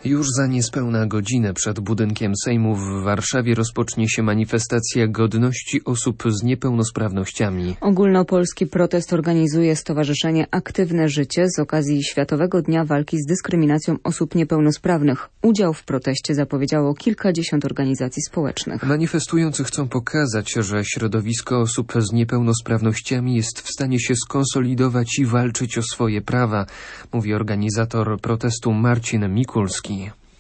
Już za niespełna godzinę przed budynkiem Sejmu w Warszawie rozpocznie się manifestacja godności osób z niepełnosprawnościami. Ogólnopolski protest organizuje Stowarzyszenie Aktywne Życie z okazji Światowego Dnia Walki z Dyskryminacją Osób Niepełnosprawnych. Udział w proteście zapowiedziało kilkadziesiąt organizacji społecznych. Manifestujący chcą pokazać, że środowisko osób z niepełnosprawnościami jest w stanie się skonsolidować i walczyć o swoje prawa, mówi organizator protestu Marcin Mikulski.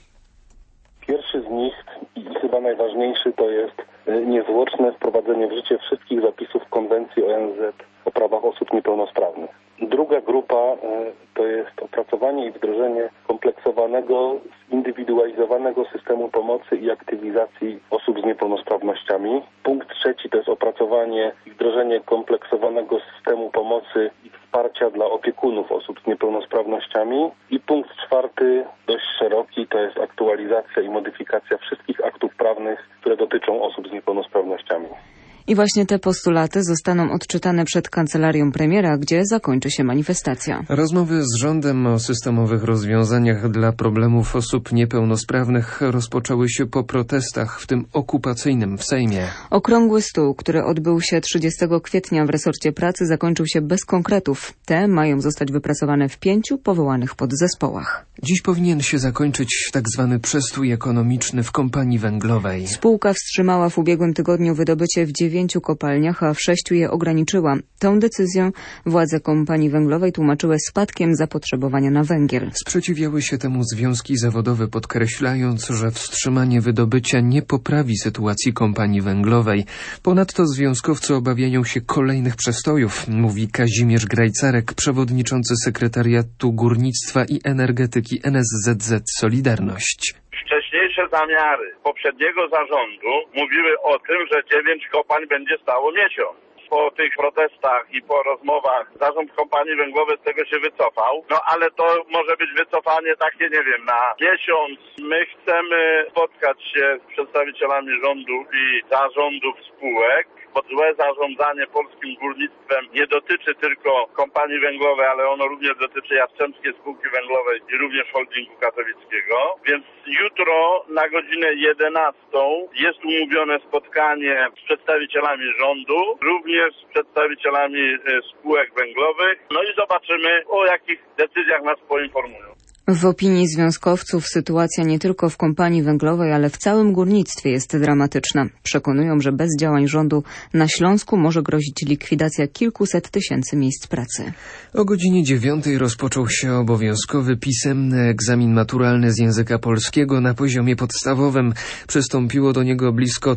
Pierwszy z nich i chyba najważniejszy to jest niezwłoczne wprowadzenie w życie wszystkich zapisów Konwencji ONZ o prawach osób niepełnosprawnych. Druga grupa to jest opracowanie i wdrożenie kompleksowanego, zindywidualizowanego systemu pomocy i aktywizacji osób z niepełnosprawnościami. Punkt trzeci to jest opracowanie i wdrożenie kompleksowanego systemu pomocy i wsparcia dla opiekunów osób z niepełnosprawnościami. I punkt czwarty, dość szeroki, to jest aktualizacja i modyfikacja wszystkich aktów prawnych, które dotyczą osób z niepełnosprawnościami. I właśnie te postulaty zostaną odczytane przed kancelarią premiera, gdzie zakończy się manifestacja. Rozmowy z rządem o systemowych rozwiązaniach dla problemów osób niepełnosprawnych rozpoczęły się po protestach, w tym okupacyjnym w Sejmie. Okrągły stół, który odbył się 30 kwietnia w resorcie pracy, zakończył się bez konkretów. Te mają zostać wypracowane w 5 powołanych podzespołach. Dziś powinien się zakończyć tzw. przestój ekonomiczny w kompanii węglowej. Spółka wstrzymała w ubiegłym tygodniu wydobycie w 9 kopalniach, a w 6 je ograniczyła. Tą decyzją władze kompanii węglowej tłumaczyły spadkiem zapotrzebowania na węgiel. Sprzeciwiały się temu związki zawodowe, podkreślając, że wstrzymanie wydobycia nie poprawi sytuacji kompanii węglowej. Ponadto związkowcy obawiają się kolejnych przestojów, mówi Kazimierz Grajcarek, przewodniczący sekretariatu górnictwa i energetyki NSZZ Solidarność. Wcześniejsze zamiary poprzedniego zarządu mówiły o tym, że 9 kopań będzie stało miesiąc. Po tych protestach i po rozmowach zarząd kompanii węglowej z tego się wycofał. No ale to może być wycofanie takie, nie wiem, na miesiąc. My chcemy spotkać się z przedstawicielami rządu i zarządów spółek, bo złe zarządzanie polskim górnictwem nie dotyczy tylko kompanii węglowej, ale ono również dotyczy Jastrzębskiej Spółki Węglowej i również holdingu katowickiego. Więc jutro na godzinę 11 jest umówione spotkanie z przedstawicielami rządu, również z przedstawicielami spółek węglowych. No i zobaczymy, o jakich decyzjach nas poinformują. W opinii związkowców sytuacja nie tylko w kompanii węglowej, ale w całym górnictwie jest dramatyczna. Przekonują, że bez działań rządu na Śląsku może grozić likwidacja kilkuset tysięcy miejsc pracy. O godzinie 9 rozpoczął się obowiązkowy pisemny egzamin maturalny z języka polskiego na poziomie podstawowym. Przystąpiło do niego blisko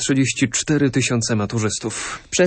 334 tysiące maturzystów. Przez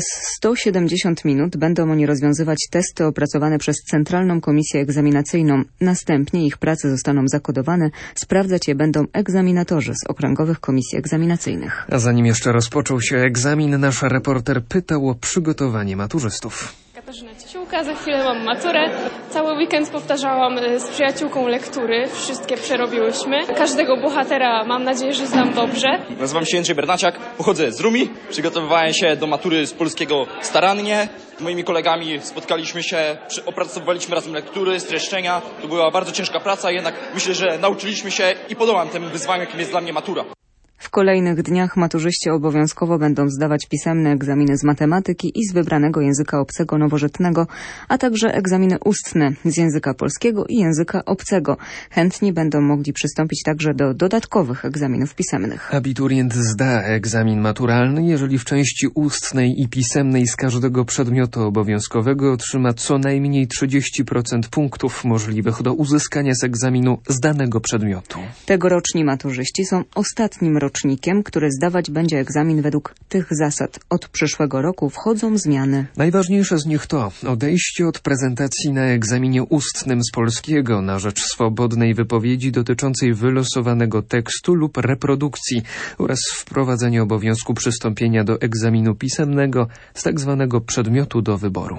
170 minut będą oni rozwiązywać testy opracowane przez Centralną Komisję Egzaminacyjną. Następnie ich prace zostaną zakodowane, sprawdzać je będą egzaminatorzy z okręgowych komisji egzaminacyjnych. A zanim jeszcze rozpoczął się egzamin, nasz reporter pytał o przygotowanie maturzystów. Katarzyna Ciesiłka, za chwilę mam maturę. Cały weekend powtarzałam z przyjaciółką lektury, wszystkie przerobiłyśmy. Każdego bohatera mam nadzieję, że znam dobrze. Nazywam się Jędrzej Bernaciak, pochodzę z Rumi. Przygotowywałem się do matury z polskiego starannie. Z moimi kolegami spotkaliśmy się, opracowaliśmy razem lektury, streszczenia. To była bardzo ciężka praca, jednak myślę, że nauczyliśmy się i podołam temu wyzwaniu, jakim jest dla mnie matura. W kolejnych dniach maturzyści obowiązkowo będą zdawać pisemne egzaminy z matematyki i z wybranego języka obcego nowożytnego, a także egzaminy ustne z języka polskiego i języka obcego. Chętni będą mogli przystąpić także do dodatkowych egzaminów pisemnych. Abiturient zda egzamin maturalny, jeżeli w części ustnej i pisemnej z każdego przedmiotu obowiązkowego otrzyma co najmniej 30% punktów możliwych do uzyskania z egzaminu z danego przedmiotu. Tegoroczni maturzyści są ostatnim rocznikiem, który zdawać będzie egzamin według tych zasad. Od przyszłego roku wchodzą zmiany. Najważniejsze z nich to odejście od prezentacji na egzaminie ustnym z polskiego na rzecz swobodnej wypowiedzi dotyczącej wylosowanego tekstu lub reprodukcji oraz wprowadzenie obowiązku przystąpienia do egzaminu pisemnego z tak zwanego przedmiotu do wyboru.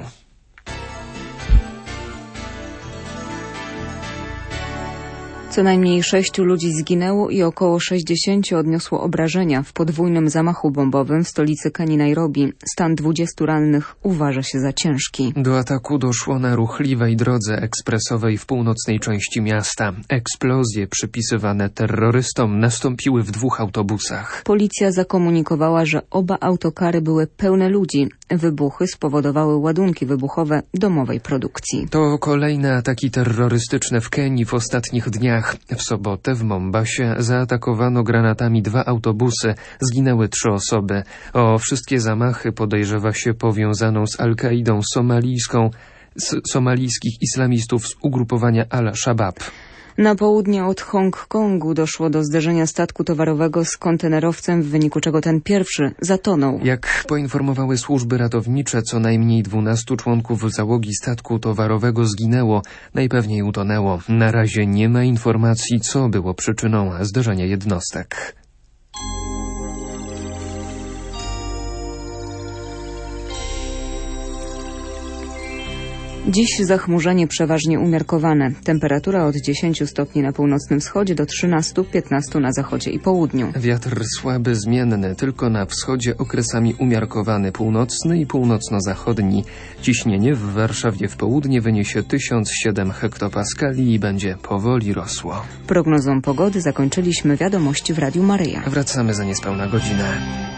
Co najmniej 6 ludzi zginęło i około 60 odniosło obrażenia w podwójnym zamachu bombowym w stolicy Kenii Nairobi. Stan 20 rannych uważa się za ciężki. Do ataku doszło na ruchliwej drodze ekspresowej w północnej części miasta. Eksplozje przypisywane terrorystom nastąpiły w 2 autobusach. Policja zakomunikowała, że oba autokary były pełne ludzi. Wybuchy spowodowały ładunki wybuchowe domowej produkcji. To kolejne ataki terrorystyczne w Kenii w ostatnich dniach. W sobotę w Mombasie zaatakowano granatami 2 autobusy. Zginęły 3 osoby. O wszystkie zamachy podejrzewa się powiązaną z Al-Kaidą somalijskich islamistów z ugrupowania Al-Shabaab. Na południe od Hongkongu doszło do zderzenia statku towarowego z kontenerowcem, w wyniku czego ten pierwszy zatonął. Jak poinformowały służby ratownicze, co najmniej 12 członków załogi statku towarowego zginęło, najpewniej utonęło. Na razie nie ma informacji, co było przyczyną zderzenia jednostek. Dziś zachmurzenie przeważnie umiarkowane. Temperatura od 10 stopni na północnym wschodzie do 13-15 na zachodzie i południu. Wiatr słaby, zmienny, tylko na wschodzie okresami umiarkowany, północny i północno-zachodni. Ciśnienie w Warszawie w południe wyniesie 1007 hektopaskali i będzie powoli rosło. Prognozą pogody zakończyliśmy wiadomości w Radiu Maryja. Wracamy za niespełna godzinę.